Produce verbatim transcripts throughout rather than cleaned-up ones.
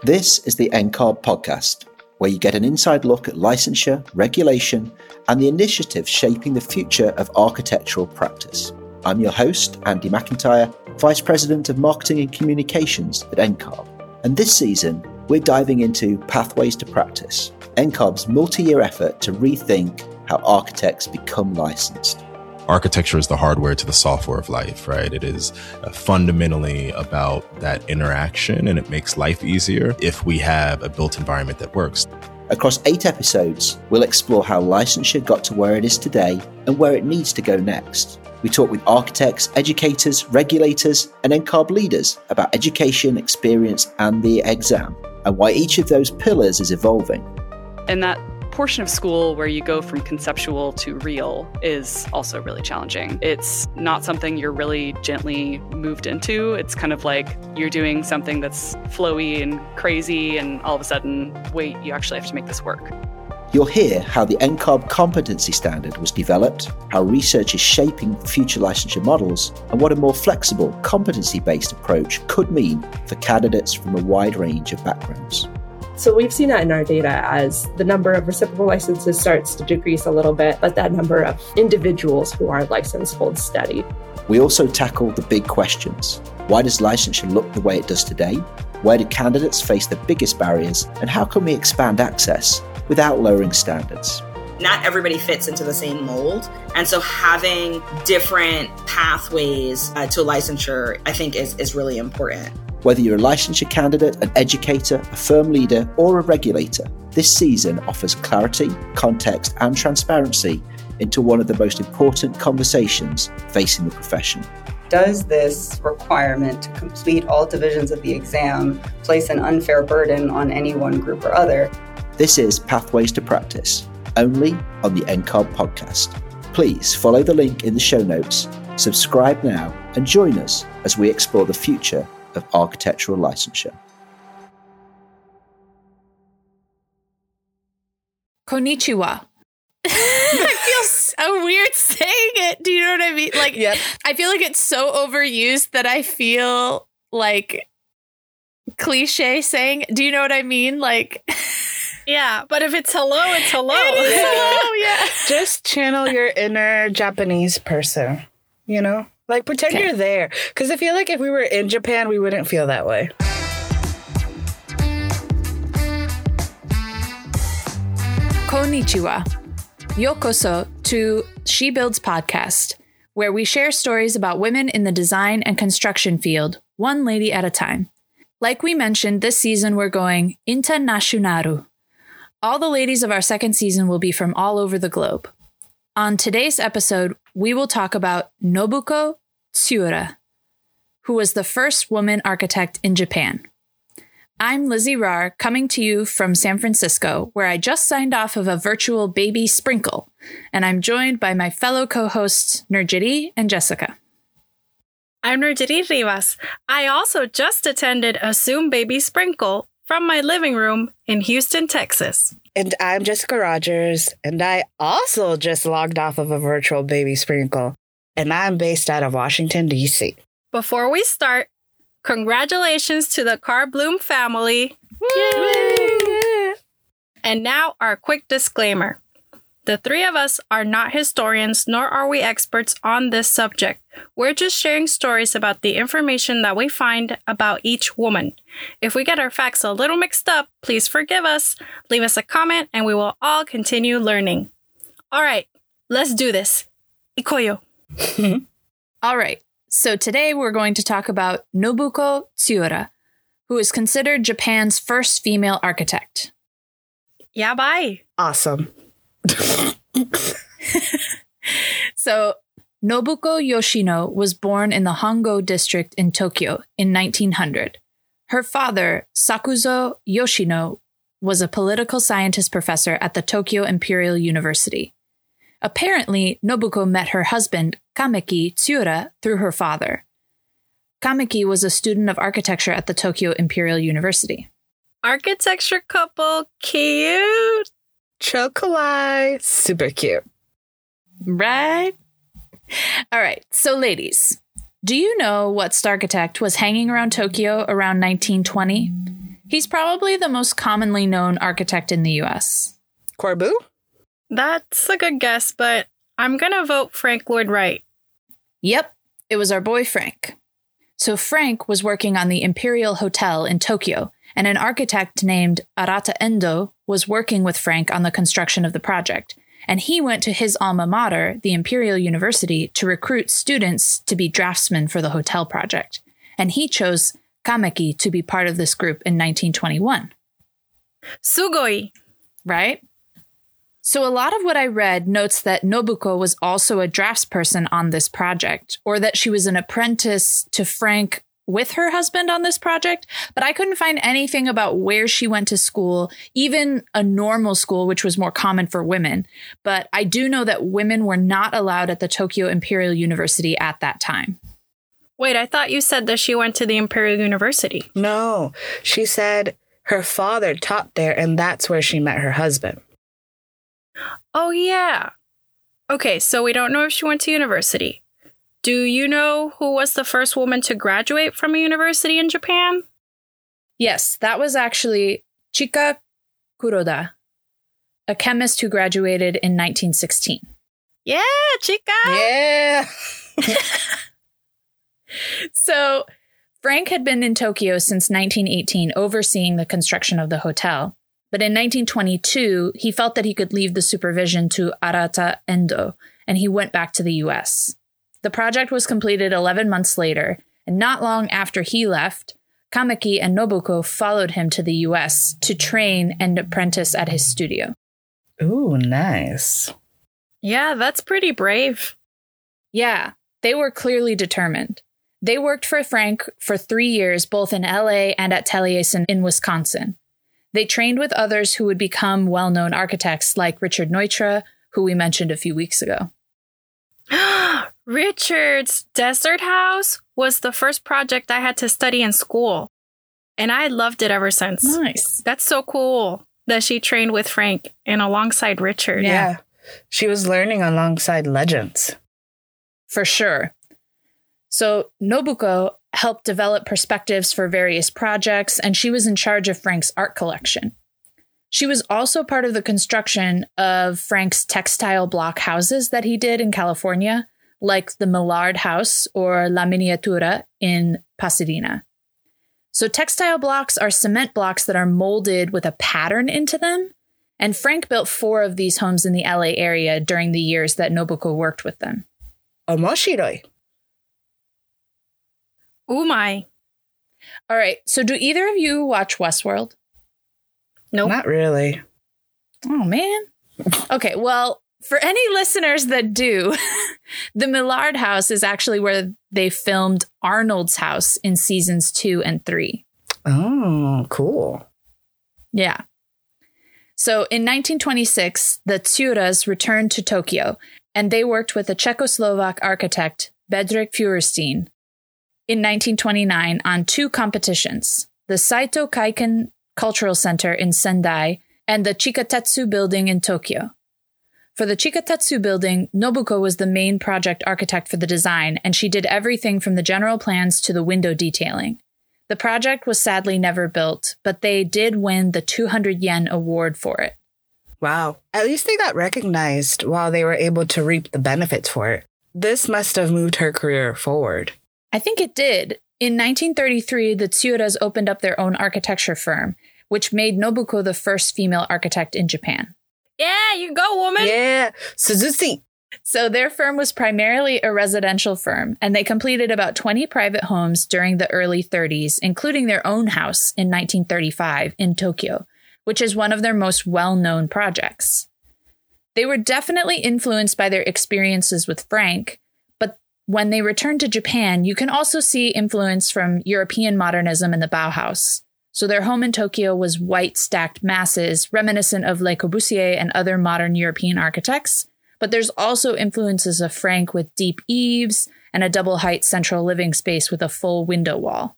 This is the N C A R B podcast, where you get an inside look at licensure, regulation, and the initiatives shaping the future of architectural practice. I'm your host, Andy McIntyre, Vice President of Marketing and Communications at N C A R B. And this season, we're diving into Pathways to Practice, N C A R B's multi-year effort to rethink how architects become licensed. Architecture is the hardware to the software of life, right? It is uh, fundamentally about that interaction, and it makes life easier if we have a built environment that works. Across eight episodes, we'll explore how licensure got to where it is today and where it needs to go next. We talk with architects, educators, regulators, and N C A R B leaders about education, experience, and the exam, and why each of those pillars is evolving. And that portion of school where you go from conceptual to real is also really challenging. It's not something you're really gently moved into. It's kind of like you're doing something that's flowy and crazy, and all of a sudden, wait, you actually have to make this work. You'll hear how the N C A R B competency standard was developed, how research is shaping future licensure models, and what a more flexible, competency-based approach could mean for candidates from a wide range of backgrounds. So we've seen that in our data as the number of reciprocal licenses starts to decrease a little bit, but that number of individuals who are licensed holds steady. We also tackle the big questions. Why does licensure look the way it does today? Where do candidates face the biggest barriers? And how can we expand access without lowering standards? Not everybody fits into the same mold. And so having different pathways uh, to licensure, I think, is, is really important. Whether you're a licensure candidate, an educator, a firm leader, or a regulator, this season offers clarity, context, and transparency into one of the most important conversations facing the profession. Does this requirement to complete all divisions of the exam place an unfair burden on any one group or other? This is Pathways to Practice, only on the N C A R B podcast. Please follow the link in the show notes, subscribe now, and join us as we explore the future of architectural licensure. Konnichiwa. I feel so weird saying it. Do you know what I mean? Like, yep. I feel like it's so overused that I feel like cliche saying. Do you know what I mean? Like, yeah, but if it's hello, it's hello. It is hello, yeah. Just channel your inner Japanese person, you know? Like, pretend okay. you're there. Because I feel like if we were in Japan, we wouldn't feel that way. Konnichiwa. Yokoso to She Builds podcast, where we share stories about women in the design and construction field, one lady at a time. Like we mentioned, this season we're going international. All the ladies of our second season will be from all over the globe. On today's episode, we will talk about Nobuko Tsuura, who was the first woman architect in Japan. I'm Lizzie Rahr, coming to you from San Francisco, where I just signed off of a virtual baby sprinkle, and I'm joined by my fellow co-hosts Nurjiti and Jessica. I'm Nurjiti Rivas. I also just attended a Zoom baby sprinkle from my living room in Houston, Texas. And I'm Jessica Rogers, and I also just logged off of a virtual baby sprinkle, and I'm based out of Washington, D C. Before we start, congratulations to the Carr Bloom family. Yay! And now our quick disclaimer. The three of us are not historians, nor are we experts on this subject. We're just sharing stories about the information that we find about each woman. If we get our facts a little mixed up, please forgive us. Leave us a comment and we will all continue learning. All right, let's do this. Ikoyo. All right, so today we're going to talk about Nobuko Tsuura, who is considered Japan's first female architect. Yabai. Awesome. So, Nobuko Yoshino was born in the Hongo district in Tokyo in nineteen hundred. Her father, Sakuzo Yoshino, was a political scientist professor at the Tokyo Imperial University. Apparently, Nobuko met her husband, Kameki Tsuura, through her father. Kameki was a student of architecture at the Tokyo Imperial University. Architecture couple, cute. Chocolate. Super cute. Right? All right. So, ladies, do you know what Starchitect was hanging around Tokyo around nineteen twenty? He's probably the most commonly known architect in the U S. Corbu? That's a good guess, but I'm going to vote Frank Lloyd Wright. Yep, it was our boy Frank. So Frank was working on the Imperial Hotel in Tokyo, and an architect named Arata Endo was working with Frank on the construction of the project. And he went to his alma mater, the Imperial University, to recruit students to be draftsmen for the hotel project. And he chose Kameki to be part of this group in nineteen twenty-one. Sugoi! Right? So a lot of what I read notes that Nobuko was also a draftsperson on this project, or that she was an apprentice to Frank with her husband on this project, but I couldn't find anything about where she went to school, even a normal school, which was more common for women. But I do know that women were not allowed at the Tokyo Imperial University at that time. Wait, I thought you said that she went to the Imperial University. No, she said her father taught there, and that's where she met her husband. Oh, yeah. Okay, so we don't know if she went to university. Do you know who was the first woman to graduate from a university in Japan? Yes, that was actually Chika Kuroda, a chemist who graduated in nineteen sixteen. Yeah, Chika! Yeah! So Frank had been in Tokyo since nineteen eighteen, overseeing the construction of the hotel. But in nineteen twenty-two, he felt that he could leave the supervision to Arata Endo, and he went back to the U S. The project was completed eleven months later, and not long after he left, Kameki and Nobuko followed him to the U S to train and apprentice at his studio. Ooh, nice. Yeah, that's pretty brave. Yeah, they were clearly determined. They worked for Frank for three years, both in L A and at Taliesin in Wisconsin. They trained with others who would become well-known architects like Richard Neutra, who we mentioned a few weeks ago. Richard's Desert House was the first project I had to study in school, and I loved it ever since. Nice. That's so cool that she trained with Frank and alongside Richard. Yeah. yeah. She was learning alongside legends. For sure. So Nobuko helped develop perspectives for various projects, and she was in charge of Frank's art collection. She was also part of the construction of Frank's textile block houses that he did in California, like the Millard House or La Miniatura in Pasadena. So textile blocks are cement blocks that are molded with a pattern into them, and Frank built four of these homes in the L A area during the years that Nobuko worked with them. Omoshiroi. Oh my. All right, so do either of you watch Westworld? Nope. Not really. Oh, man. Okay, well, for any listeners that do, the Millard House is actually where they filmed Arnold's House in seasons two and three. Oh, cool. Yeah. So in nineteen twenty-six, the Tsuras returned to Tokyo, and they worked with a Czechoslovak architect, Bedřich Feuerstein, in nineteen twenty-nine on two competitions, the Saito Kaiken Cultural Center in Sendai and the Chikatetsu building in Tokyo. For the Chikatetsu building, Nobuko was the main project architect for the design, and she did everything from the general plans to the window detailing. The project was sadly never built, but they did win the two hundred yen award for it. Wow. At least they got recognized while they were able to reap the benefits for it. This must have moved her career forward. I think it did. In nineteen thirty-three, the Tsuras opened up their own architecture firm, which made Nobuko the first female architect in Japan. Yeah, you go, woman. Yeah, Suzuki. So their firm was primarily a residential firm, and they completed about twenty private homes during the early thirties, including their own house in nineteen thirty-five in Tokyo, which is one of their most well-known projects. They were definitely influenced by their experiences with Frank, but when they returned to Japan, you can also see influence from European modernism and the Bauhaus. So their home in Tokyo was white stacked masses, reminiscent of Le Corbusier and other modern European architects. But there's also influences of Frank with deep eaves and a double height central living space with a full window wall.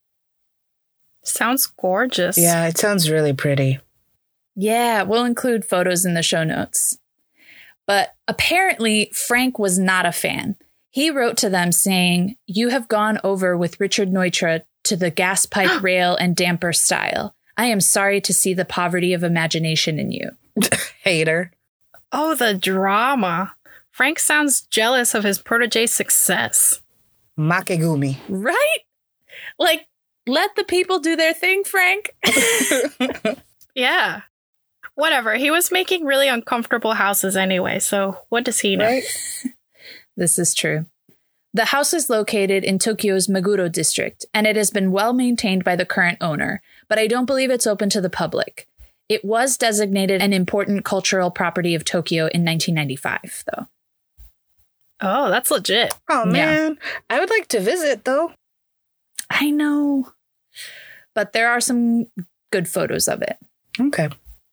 Sounds gorgeous. Yeah, it sounds really pretty. Yeah, we'll include photos in the show notes. But apparently, Frank was not a fan. He wrote to them saying, "You have gone over with Richard Neutra to the gas pipe rail and damper style. I am sorry to see the poverty of imagination in you. Hater. Oh, the drama. Frank sounds jealous of his protege's success. Makegumi. Right? Like, let the people do their thing, Frank. Yeah. Whatever. He was making really uncomfortable houses anyway, so what does he know? Right? This is true. The house is located in Tokyo's Meguro district, and it has been well maintained by the current owner, but I don't believe it's open to the public. It was designated an important cultural property of Tokyo in nineteen ninety-five, though. Oh, that's legit. Oh, man. Yeah. I would like to visit, though. I know. But there are some good photos of it. Okay.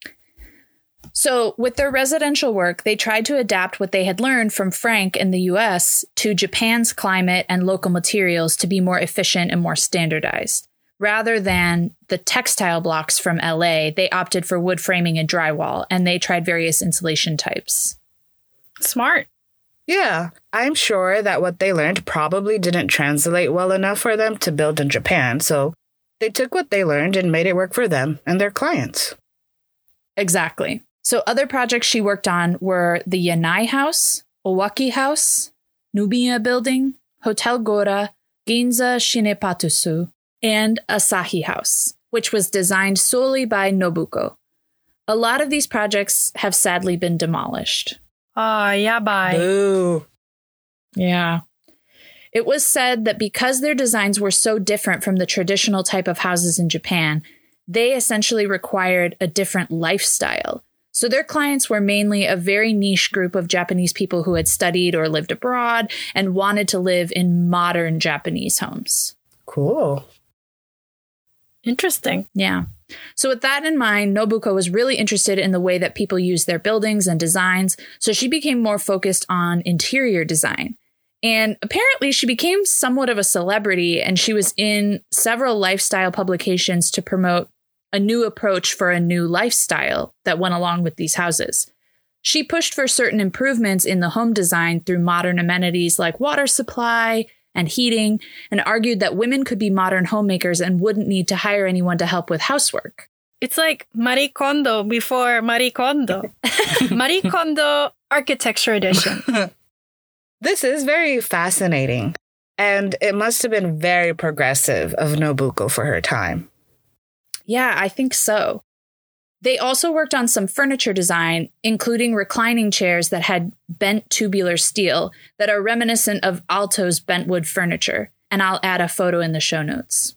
So with their residential work, they tried to adapt what they had learned from Frank in the U S to Japan's climate and local materials to be more efficient and more standardized. Rather than the textile blocks from L A, they opted for wood framing and drywall, and they tried various insulation types. Smart. Yeah, I'm sure that what they learned probably didn't translate well enough for them to build in Japan, so they took what they learned and made it work for them and their clients. Exactly. So other projects she worked on were the Yanai House, Owaki House, Nubiya Building, Hotel Gora, Ginza Shinepatusu, and Asahi House, which was designed solely by Nobuko. A lot of these projects have sadly been demolished. Ah, uh, yeah, bye. Boo. Yeah. It was said that because their designs were so different from the traditional type of houses in Japan, they essentially required a different lifestyle. So their clients were mainly a very niche group of Japanese people who had studied or lived abroad and wanted to live in modern Japanese homes. Cool. Interesting. Yeah. So with that in mind, Nobuko was really interested in the way that people use their buildings and designs, so she became more focused on interior design. And apparently she became somewhat of a celebrity, and she was in several lifestyle publications to promote a new approach for a new lifestyle that went along with these houses. She pushed for certain improvements in the home design through modern amenities like water supply and heating, and argued that women could be modern homemakers and wouldn't need to hire anyone to help with housework. It's like Marie Kondo before Marie Kondo. Marie Kondo Architecture Edition. This is very fascinating, and it must have been very progressive of Nobuko for her time. Yeah, I think so. They also worked on some furniture design, including reclining chairs that had bent tubular steel that are reminiscent of Alto's bentwood furniture. And I'll add a photo in the show notes.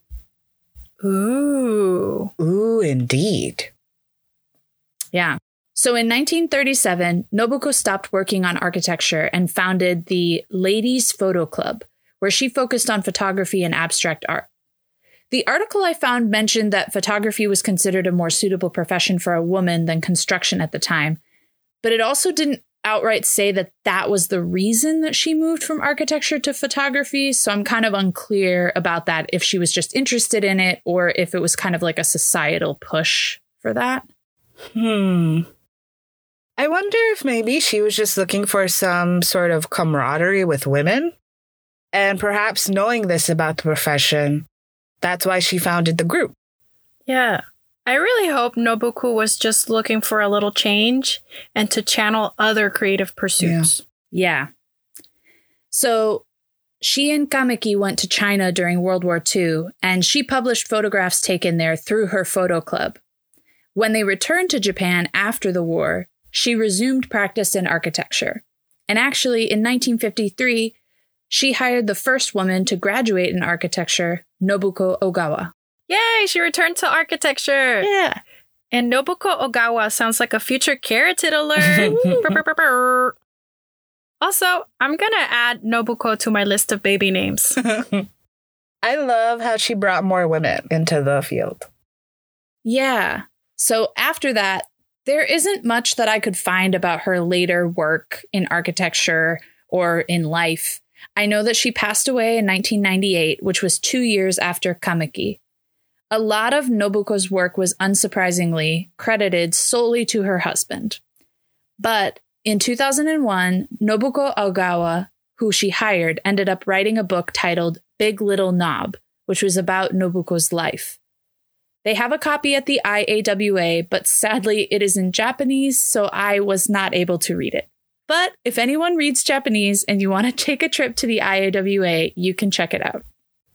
Ooh. Ooh, indeed. Yeah. So in nineteen thirty-seven, Nobuko stopped working on architecture and founded the Ladies Photo Club, where she focused on photography and abstract art. The article I found mentioned that photography was considered a more suitable profession for a woman than construction at the time, but it also didn't outright say that that was the reason that she moved from architecture to photography, so I'm kind of unclear about that, if she was just interested in it or if it was kind of like a societal push for that. Hmm. I wonder if maybe she was just looking for some sort of camaraderie with women, and perhaps knowing this about the profession, that's why she founded the group. Yeah. I really hope Nobuko was just looking for a little change and to channel other creative pursuits. Yeah. yeah. So she and Kameki went to China during World War Two, and she published photographs taken there through her photo club. When they returned to Japan after the war, she resumed practice in architecture. And actually, in nineteen fifty-three, she hired the first woman to graduate in architecture, Nobuko Ogawa. Yay, she returned to architecture. Yeah. And Nobuko Ogawa sounds like a future carrot to learn. Also, I'm going to add Nobuko to my list of baby names. I love how she brought more women into the field. Yeah. So after that, there isn't much that I could find about her later work in architecture or in life. I know that she passed away in nineteen ninety-eight, which was two years after Kameki. A lot of Nobuko's work was unsurprisingly credited solely to her husband. But in two thousand one, Nobuko Ogawa, who she hired, ended up writing a book titled Big Little Knob, which was about Nobuko's life. They have a copy at the I A W A, but sadly it is in Japanese, so I was not able to read it. But if anyone reads Japanese and you want to take a trip to the I A W A, you can check it out.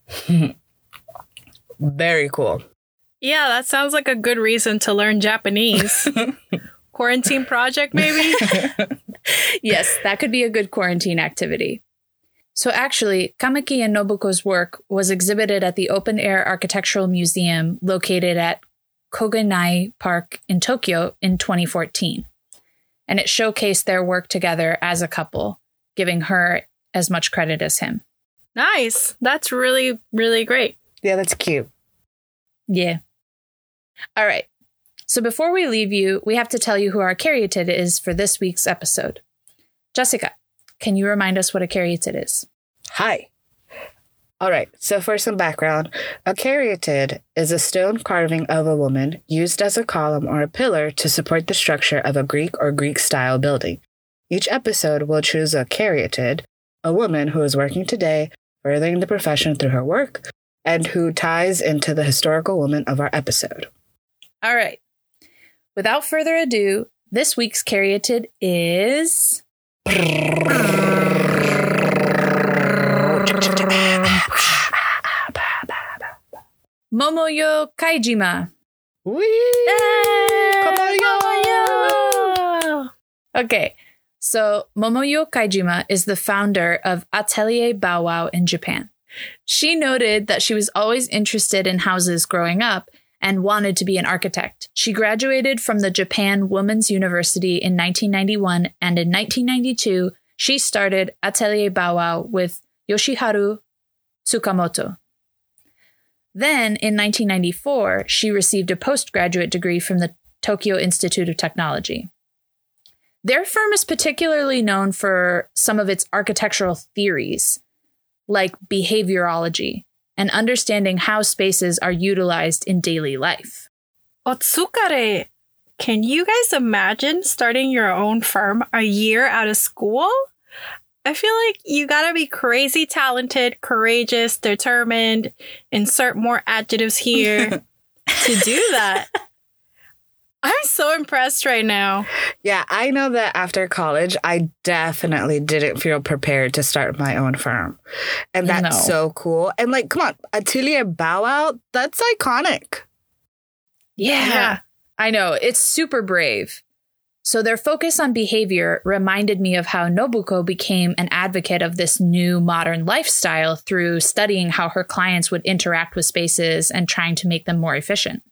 Very cool. Yeah, that sounds like a good reason to learn Japanese. Quarantine project, maybe? Yes, that could be a good quarantine activity. So actually, Kameki and Nobuko's work was exhibited at the Open Air Architectural Museum located at Kogenai Park in Tokyo in twenty fourteen. And it showcased their work together as a couple, giving her as much credit as him. Nice. That's really, really great. Yeah, that's cute. Yeah. All right. So before we leave you, we have to tell you who our caryatid is for this week's episode. Jessica, can you remind us what a caryatid is? Hi. All right, so for some background, a caryatid is a stone carving of a woman used as a column or a pillar to support the structure of a Greek or Greek-style building. Each episode will choose a caryatid, a woman who is working today, furthering the profession through her work, and who ties into the historical woman of our episode. All right. Without further ado, this week's caryatid is... Momoyo Kaijima. Whee! Momoyo! Okay, so Momoyo Kaijima is the founder of Atelier Bow Wow in Japan. She noted that she was always interested in houses growing up and wanted to be an architect. She graduated from the Japan Women's University in nineteen ninety-one, and in nineteen ninety-two, she started Atelier Bow Wow with Yoshiharu Tsukamoto. Then, in nineteen ninety-four, she received a postgraduate degree from the Tokyo Institute of Technology. Their firm is particularly known for some of its architectural theories, like behaviorology, and understanding how spaces are utilized in daily life. Otsukare! Can you guys imagine starting your own firm a year out of school? I feel like you gotta be crazy talented, courageous, determined, insert more adjectives here to do that. I'm so impressed right now. Yeah, I know that after college, I definitely didn't feel prepared to start my own firm. And that's No. so cool. And like, come on, Atelier Bow Wow, that's iconic. Yeah, Yeah. I know. It's super brave. So their focus on behavior reminded me of how Nobuko became an advocate of this new modern lifestyle through studying how her clients would interact with spaces and trying to make them more efficient.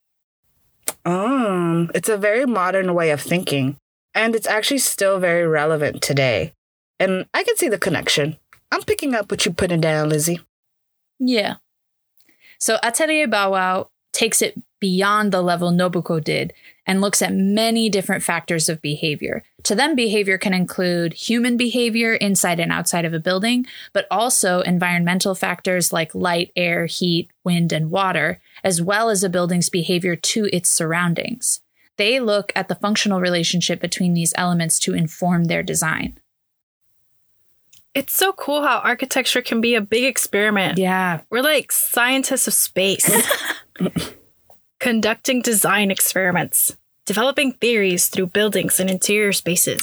Um, it's a very modern way of thinking, and it's actually still very relevant today. And I can see the connection. I'm picking up what you're putting down, Lizzie. Yeah. So Atelier Bow Wow takes it beyond the level Nobuko did and looks at many different factors of behavior. To them, behavior can include human behavior inside and outside of a building, but also environmental factors like light, air, heat, wind, and water, as well as a building's behavior to its surroundings. They look at the functional relationship between these elements to inform their design. It's so cool how architecture can be a big experiment. Yeah. We're like scientists of space. Conducting design experiments, developing theories through buildings and interior spaces.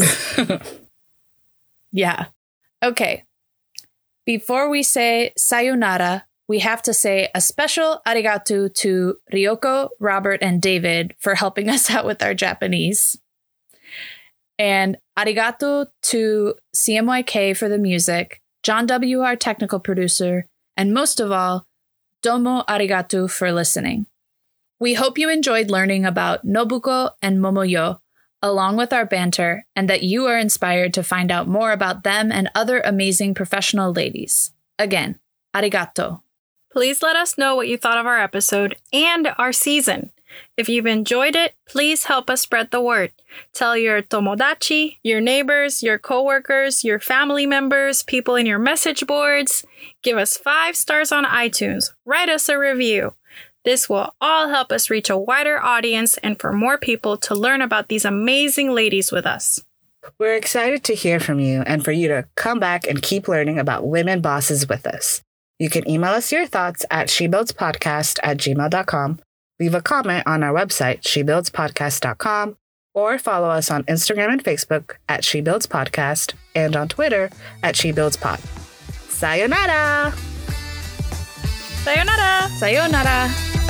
Yeah. Okay. Before we say sayonara, we have to say a special arigato to Ryoko, Robert, and David for helping us out with our Japanese. And arigato to C M Y K for the music, John W., our technical producer, and most of all, domo arigato for listening. We hope you enjoyed learning about Nobuko and Momoyo, along with our banter, and that you are inspired to find out more about them and other amazing professional ladies. Again, arigato. Please let us know what you thought of our episode and our season. If you've enjoyed it, please help us spread the word. Tell your tomodachi, your neighbors, your coworkers, your family members, people in your message boards. Give us five stars on iTunes. Write us a review. This will all help us reach a wider audience and for more people to learn about these amazing ladies with us. We're excited to hear from you and for you to come back and keep learning about women bosses with us. You can email us your thoughts at shebuildspodcast at gmail dot com leave a comment on our website, she builds podcast dot com, or follow us on Instagram and Facebook at SheBuildsPodcast and on Twitter at SheBuildsPod. Sayonara! Sayonara! Sayonara!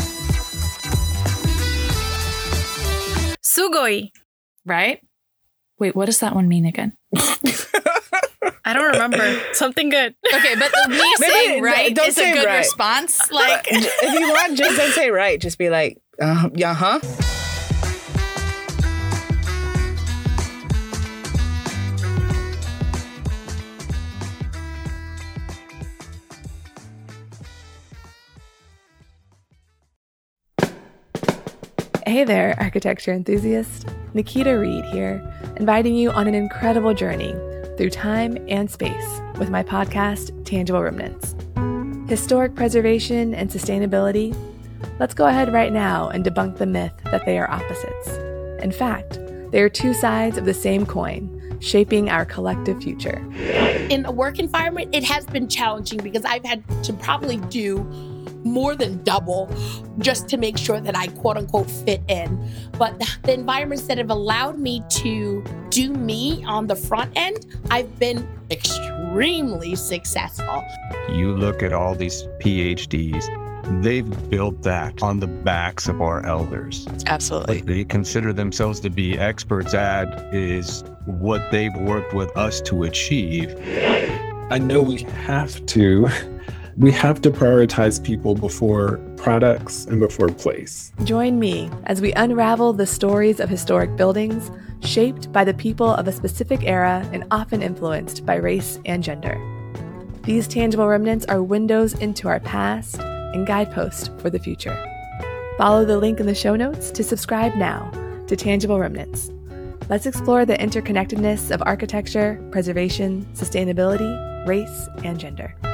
Sugoi. Right? Wait, what does that one mean again? I don't remember. Something good. Okay, but me saying right don't is say a good right. response. Like, If you want, just don't say right. Just be like, uh, yeah, huh? Hey there, architecture enthusiast. Nikita Reed here, inviting you on an incredible journey through time and space with my podcast, Tangible Remnants. Historic preservation and sustainability? Let's go ahead right now and debunk the myth that they are opposites. In fact, they are two sides of the same coin, shaping our collective future. In a work environment, it has been challenging because I've had to probably do more than double just to make sure that I quote unquote fit in. But the environments that have allowed me to do me on the front end, I've been extremely successful. You look at all these P H Ds, they've built that on the backs of our elders. Absolutely. What they consider themselves to be experts at is what they've worked with us to achieve. I know we have to We have to prioritize people before products and before place. Join me as we unravel the stories of historic buildings shaped by the people of a specific era and often influenced by race and gender. These tangible remnants are windows into our past and guideposts for the future. Follow the link in the show notes to subscribe now to Tangible Remnants. Let's explore the interconnectedness of architecture, preservation, sustainability, race, and gender.